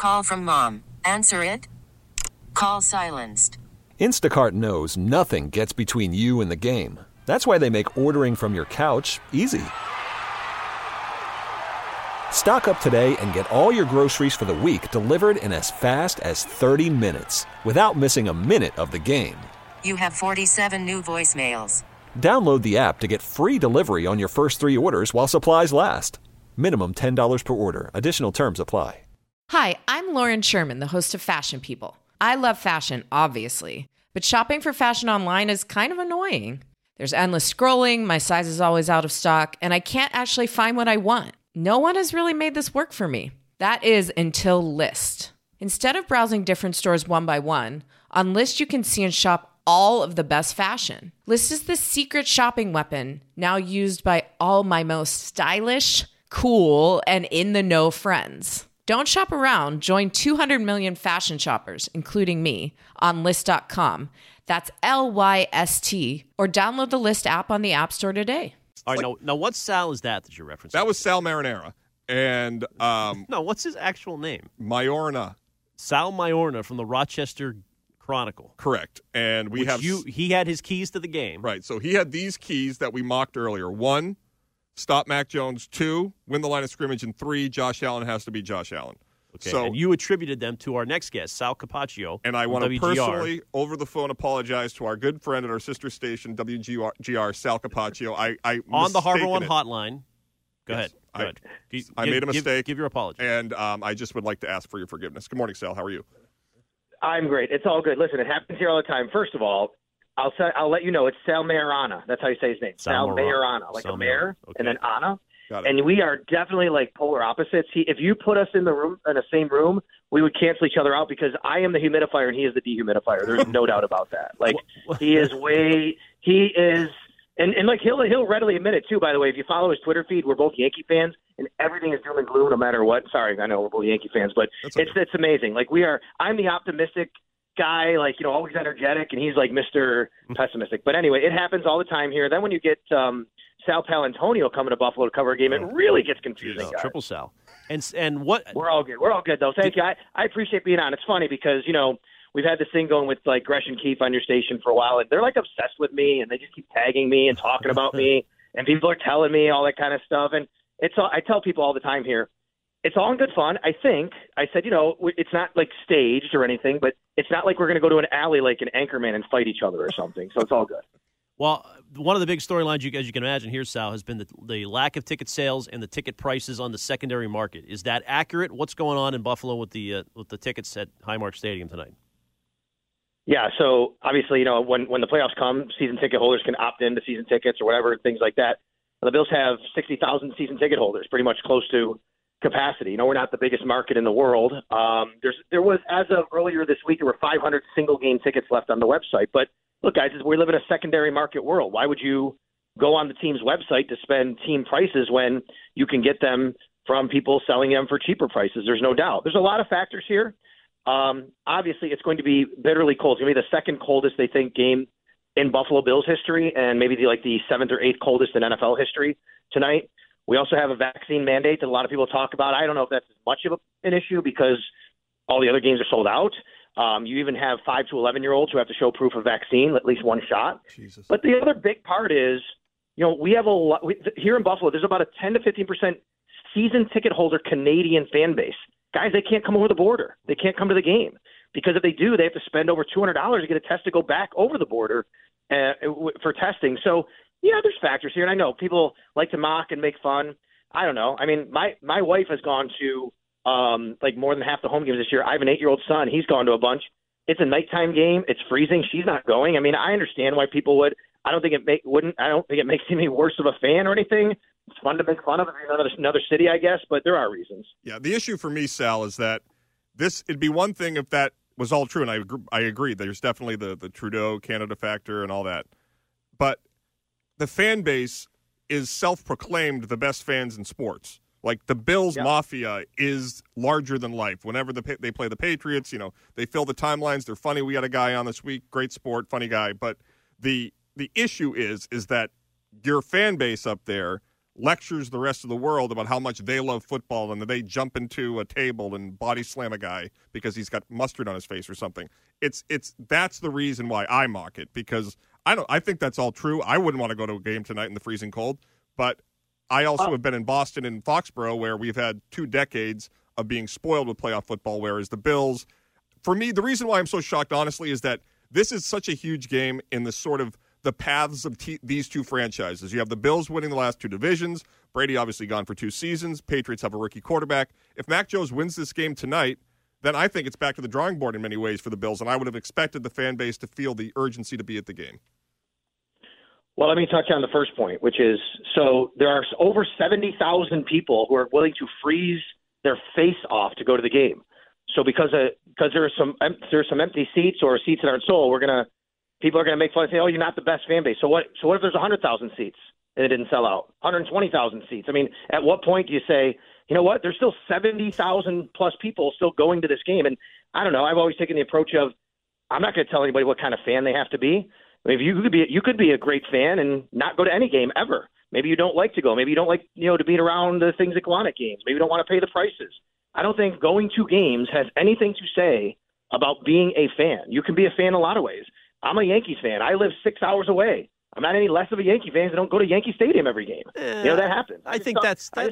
Call from mom. Answer it. Call silenced. Instacart knows nothing gets between you and the game. That's why they make ordering from your couch easy. Stock up today and get all your groceries for the week delivered in as fast as 30 minutes without missing a minute of the game. You have 47 new voicemails. Download the app to get free delivery on your first 3 orders while supplies last. Minimum $10 per order. Additional terms apply. Hi, I'm Lauren Sherman, the host of Fashion People. I love fashion, obviously, but shopping for fashion online is kind of annoying. There's endless scrolling, my size is always out of stock, and I can't actually find what I want. No one has really made this work for me. That is until Lyst. Instead of browsing different stores one by one, on Lyst you can see and shop all of the best fashion. Lyst is the secret shopping weapon now used by all my most stylish, cool, and in-the-know friends. Don't shop around. Join 200 million fashion shoppers, including me, on Lyst.com. That's Lyst, or download the Lyst app on the App Store today. All right, now what Sal is that you're referencing? That was Sal Marinara. And no, what's his actual name? Majorna. Sal Majorna from the Rochester Chronicle. Correct. And he had his keys to the game. Right. So he had these keys that we mocked earlier. 1, stop Mac Jones. 2, win the line of scrimmage. And 3, Josh Allen has to be Josh Allen. Okay, so, and you attributed them to our next guest, Sal Capaccio. And I want to personally, over the phone, apologize to our good friend at our sister station, WGR, Sal Capaccio. I on the Harbor One hotline. Go ahead. I made a mistake. Give your apology. And I just would like to ask for your forgiveness. Good morning, Sal. How are you? I'm great. It's all good. Listen, it happens here all the time. First of all, I'll let you know it's Sal Mayorana. That's how you say his name. Sal Mayorana, like Sal a mayor, okay. and then Anna. Got it. And we are definitely like polar opposites. If you put us in the same room, we would cancel each other out because I am the humidifier and he is the dehumidifier. There's no doubt about that. Like he is, and like he'll readily admit it too. By the way, if you follow his Twitter feed, we're both Yankee fans, and everything is doom and gloom no matter what. Sorry, I know we're both Yankee fans, but it's amazing. Like I'm the optimistic guy, like always energetic, and he's like Mr. Pessimistic. But anyway, it happens all the time here. Then when you get Sal Palantonio coming to Buffalo to cover a game, it really gets confusing. Triple Sal. And what? We're all good. We're all good, though. Thank you. I appreciate being on. It's funny because, we've had this thing going with, like, Gresh and Keefe on your station for a while, and they're, like, obsessed with me, and they just keep tagging me and talking about me, and people are telling me all that kind of stuff. And I tell people all the time here, it's all in good fun. I said, it's not, like, staged or anything, but it's not like we're going to go to an alley like an Anchorman and fight each other or something. So it's all good. Well, one of the big storylines, as you can imagine here, Sal, has been the lack of ticket sales and the ticket prices on the secondary market. Is that accurate? What's going on in Buffalo with the tickets at Highmark Stadium tonight? Yeah, so obviously, when the playoffs come, season ticket holders can opt into season tickets or whatever, things like that. The Bills have 60,000 season ticket holders, pretty much close to capacity. We're not the biggest market in the world. There was, as of earlier this week, there were 500 single-game tickets left on the website, but look, guys, we live in a secondary market world. Why would you go on the team's website to spend team prices when you can get them from people selling them for cheaper prices? There's no doubt. There's a lot of factors here. Obviously, it's going to be bitterly cold. It's going to be the second coldest, they think, game in Buffalo Bills history, and maybe the 7th or 8th coldest in NFL history tonight. We also have a vaccine mandate that a lot of people talk about. I don't know if that's as much of an issue because all the other games are sold out. You even have 5 to 11-year-olds who have to show proof of vaccine, at least one shot. Jesus. But the other big part is, we have here in Buffalo, there's about a 10 to 15% season ticket holder Canadian fan base. Guys, they can't come over the border. They can't come to the game because if they do, they have to spend over $200 to get a test to go back over the border for testing. So, there's factors here. And I know people like to mock and make fun. I don't know. I mean, my wife has gone to more than half the home games this year. I have an 8-year-old son. He's gone to a bunch. It's a nighttime game. It's freezing. She's not going. I mean, I understand why people would. I don't think it makes me any worse of a fan or anything. It's fun to make fun of another city, I guess, but there are reasons. Yeah, the issue for me, Sal, is that it'd be one thing if that was all true, and I agree. There's definitely the Trudeau Canada factor and all that. But the fan base is self-proclaimed the best fans in sports. Like the Bills Mafia is larger than life. Whenever they play the Patriots, they fill the timelines. They're funny. We got a guy on this week, great sport, funny guy. But the issue is that your fan base up there lectures the rest of the world about how much they love football and that they jump into a table and body slam a guy because he's got mustard on his face or something. That's the reason why I mock it, because I think that's all true. I wouldn't want to go to a game tonight in the freezing cold, but I also have been in Boston and Foxborough where we've had 2 decades of being spoiled with playoff football, whereas the Bills, for me, the reason why I'm so shocked, honestly, is that this is such a huge game in the sort of the paths of these two franchises. You have the Bills winning the last 2 divisions. Brady obviously gone for 2 seasons. Patriots have a rookie quarterback. If Mac Jones wins this game tonight, then I think it's back to the drawing board in many ways for the Bills, and I would have expected the fan base to feel the urgency to be at the game. Well, let me touch on the first point, which is, so there are over 70,000 people who are willing to freeze their face off to go to the game. So because there are some empty seats or seats that aren't sold, people are gonna make fun and say, "Oh, you're not the best fan base." So what if there's 100,000 seats and it didn't sell out? 120,000 seats. I mean, at what point do you say, you know what? There's still 70,000 plus people still going to this game, and I don't know. I've always taken the approach of, I'm not going to tell anybody what kind of fan they have to be. I mean, you could be a great fan and not go to any game ever. Maybe you don't like to go. Maybe you don't like, to be around the things that go on at games. Maybe you don't want to pay the prices. I don't think going to games has anything to say about being a fan. You can be a fan in a lot of ways. I'm a Yankees fan. I live 6 hours away. I'm not any less of a Yankee fan. I don't go to Yankee Stadium every game. That happens. I think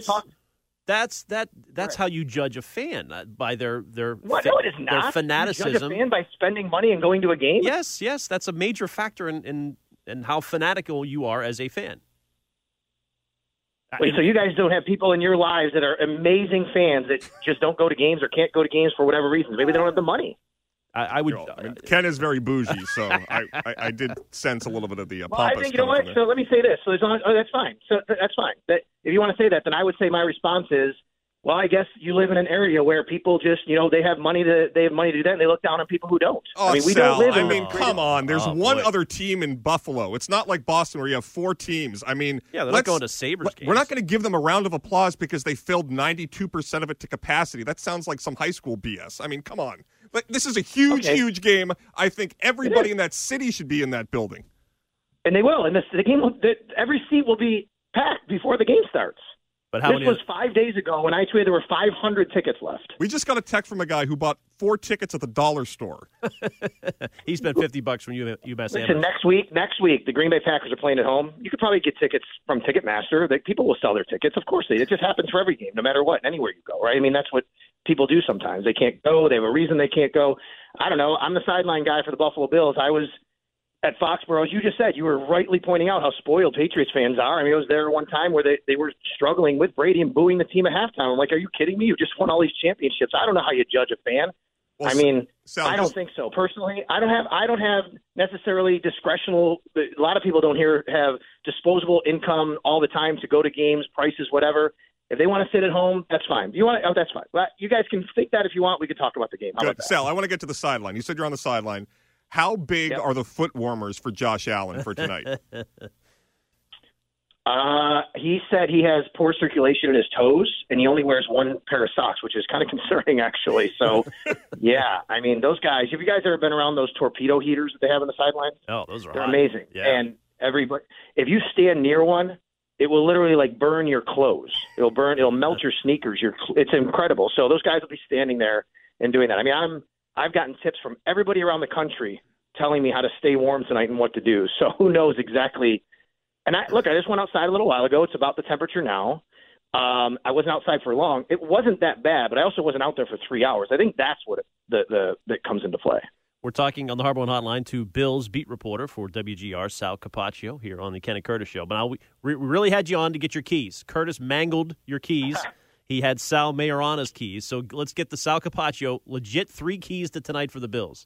that's how you judge a fan, by their no, it is not. Their fanaticism. You judge a fan by spending money and going to a game? Yes, that's a major factor in how fanatical you are as a fan. Wait, so you guys don't have people in your lives that are amazing fans that just don't go to games or can't go to games for whatever reasons? Maybe they don't have the money. I would. Ken is very bougie, so I did sense a little bit of the pompous. Well, I think, you know what? So let me say this. So that's fine. So that's fine. That if you want to say that, then I would say my response is, well, I guess you live in an area where people just, they have money to do that, and they look down on people who don't. Oh, we Sal, don't live come on. There's one other team in Buffalo. It's not like Boston where you have 4 teams. I mean, yeah, they're not going to Sabres games. We're not going to give them a round of applause because they filled 92% of it to capacity. That sounds like some high school BS. I mean, come on. But this is a huge game. I think everybody in that city should be in that building. And they will. And the game, every seat will be packed before the game starts. But this was 5 days ago when I tweeted there were 500 tickets left. We just got a text from a guy who bought 4 tickets at the dollar store. He spent $50 from UMass. Listen, next week, the Green Bay Packers are playing at home. You could probably get tickets from Ticketmaster. People will sell their tickets. Of course it just happens for every game, no matter what, anywhere you go, right? I mean, that's what people do sometimes. They can't go. They have a reason they can't go. I don't know. I'm the sideline guy for the Buffalo Bills. I was at Foxborough, as you just said, you were rightly pointing out how spoiled Patriots fans are. I mean, I was there one time where they were struggling with Brady and booing the team at halftime. I'm like, are you kidding me? You just won all these championships. I don't know how you judge a fan. Well, I mean, I don't think so. Personally, I don't have necessarily discretional. A lot of people don't have disposable income all the time to go to games, prices, whatever. If they want to sit at home, that's fine. That's fine. Well, you guys can think that if you want. We can talk about the game. How about that? Sal, I want to get to the sideline. You said you're on the sideline. How big are the foot warmers for Josh Allen for tonight? He said he has poor circulation in his toes, and he only wears 1 pair of socks, which is kind of concerning, actually. So, yeah, I mean, those guys, have you guys ever been around those torpedo heaters that they have on the sidelines? Oh, those are They're hot. amazing. Yeah. And if you stand near one, it will literally burn your clothes. It'll melt your sneakers. It's incredible. So those guys will be standing there and doing that. I mean, I've gotten tips from everybody around the country telling me how to stay warm tonight and what to do. So who knows exactly. And I just went outside a little while ago. It's about the temperature now. I wasn't outside for long. It wasn't that bad, but I also wasn't out there for 3 hours. I think that's what that comes into play. We're talking on the Harbor One Hotline to Bills beat reporter for WGR, Sal Capaccio, here on the Ken and Curtis Show. But we really had you on to get your keys. Curtis mangled your keys. He had Sal Majorana's keys. So let's get the Sal Capaccio legit 3 keys to tonight for the Bills.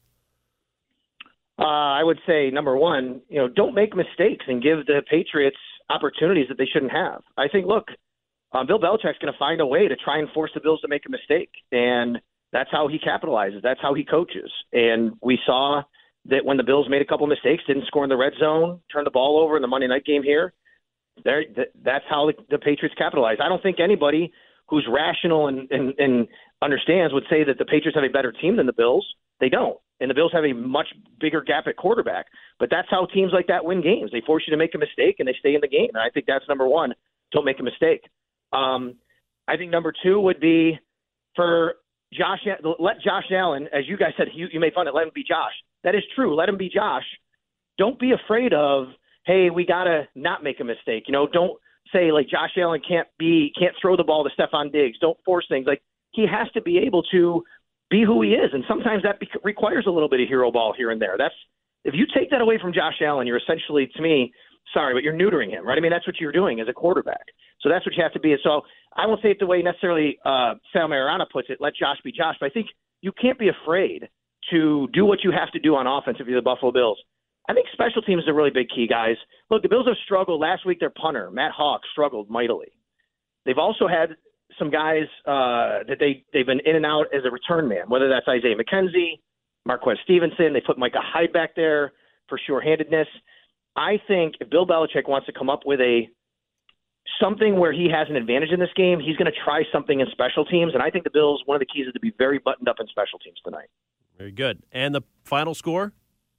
I would say, number one, don't make mistakes and give the Patriots opportunities that they shouldn't have. I think, look, Bill Belichick's going to find a way to try and force the Bills to make a mistake, and that's how he capitalizes. That's how he coaches. And we saw that when the Bills made a couple mistakes, didn't score in the red zone, turned the ball over in the Monday night game here, that's how the Patriots capitalize. I don't think anybody who's rational and understands would say that the Patriots have a better team than the Bills. They don't. And the Bills have a much bigger gap at quarterback. But that's how teams like that win games. They force you to make a mistake, and they stay in the game. And I think that's number one. don't make a mistake. I think number 2 would be for let Josh Allen, as you guys said, you made fun of, let him be Josh. That is true. Let him be Josh. Don't be afraid of, hey, we got to not make a mistake. Don't say like Josh Allen can't throw the ball to Stephon Diggs. Don't force things. Like, he has to be able to be who he is. And sometimes that requires a little bit of hero ball here and there. If you take that away from Josh Allen, you're essentially, to me, sorry, but you're neutering him, right? I mean, that's what you're doing as a quarterback. So that's what you have to be. So I won't say it the way necessarily Sal Mayorana puts it, let Josh be Josh, but I think you can't be afraid to do what you have to do on offense if you're the Buffalo Bills. I think special teams is a really big key, guys. Look, the Bills have struggled. Last week, their punter, Matt Hawk, struggled mightily. They've also had some guys that they've been in and out as a return man, whether that's Isaiah McKenzie, Marquez Stevenson. They put Micah Hyde back there for sure-handedness. I think if Bill Belichick wants to come up with something where he has an advantage in this game, he's going to try something in special teams. And I think the Bills, one of the keys is to be very buttoned up in special teams tonight. Very good. And the final score?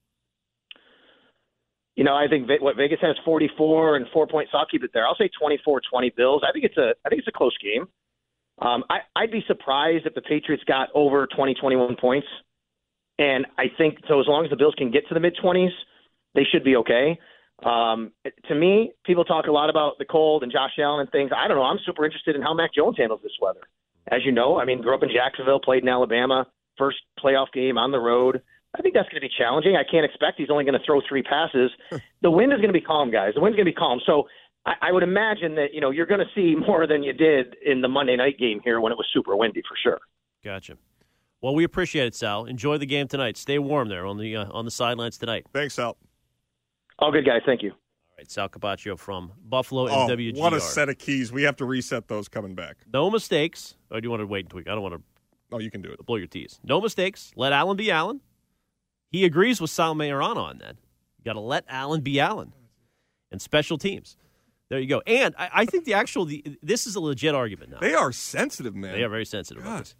I think Vegas has 44 and 4 points. So I'll keep it there. I'll say 24-20 Bills. I think it's a close game. I'd be surprised if the Patriots got over 21 points. And I think so. As long as the Bills can get to the mid-20s, they should be okay. To me, people talk a lot about the cold and Josh Allen and things. I don't know. I'm super interested in how Mac Jones handles this weather. As you know, grew up in Jacksonville, played in Alabama, first playoff game on the road. I think that's going to be challenging. I can't expect he's only going to throw 3 passes. The wind is going to be calm, guys. The wind's going to be calm. So I would imagine that, you're going to see more than you did in the Monday night game here when it was super windy for sure. Gotcha. Well, we appreciate it, Sal. Enjoy the game tonight. Stay warm there on the sidelines tonight. Thanks, Sal. All good, guys. Thank you. All right, Sal Capaccio from Buffalo and WGR. What a set of keys. We have to reset those coming back. No mistakes. Or do you want to wait and tweak? I don't want to. Oh, you can do it. Blow your tees. No mistakes. Let Allen be Allen. He agrees with Sal Mayorana on that. You got to let Allen be Allen. And special teams. There you go. And I think this is a legit argument now. They are sensitive, man. They are very sensitive about this.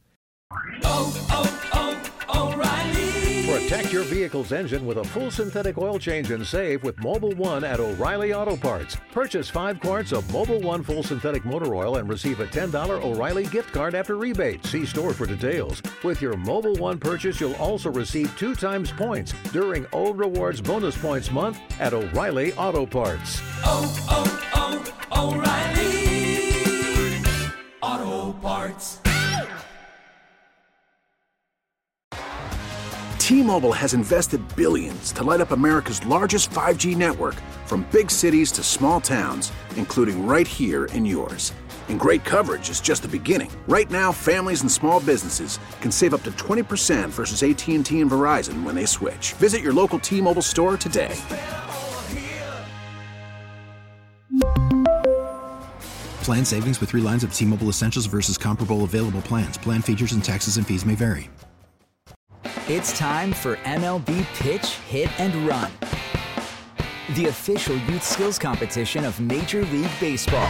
O'Reilly. Protect your vehicle's engine with a full synthetic oil change and save with Mobil 1 at O'Reilly Auto Parts. Purchase 5 quarts of Mobil 1 full synthetic motor oil and receive a $10 O'Reilly gift card after rebate. See store for details. With your Mobil 1 purchase, you'll also receive 2 times points during Old Rewards Bonus Points Month at O'Reilly Auto Parts. O'Reilly Auto Parts. T-Mobile has invested billions to light up America's largest 5G network, from big cities to small towns, including right here in yours. And great coverage is just the beginning. Right now, families and small businesses can save up to 20% versus AT&T and Verizon when they switch. Visit your local T-Mobile store today. Plan savings with 3 lines of T-Mobile Essentials versus comparable available plans. Plan features and taxes and fees may vary. It's time for MLB Pitch, Hit, and Run, the official youth skills competition of Major League Baseball.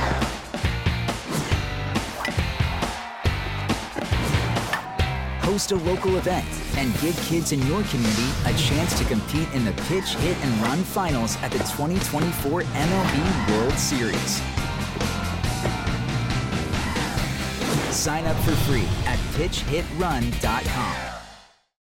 Host a local event and give kids in your community a chance to compete in the Pitch, Hit, and Run finals at the 2024 MLB World Series. Sign up for free at pitchhitrun.com.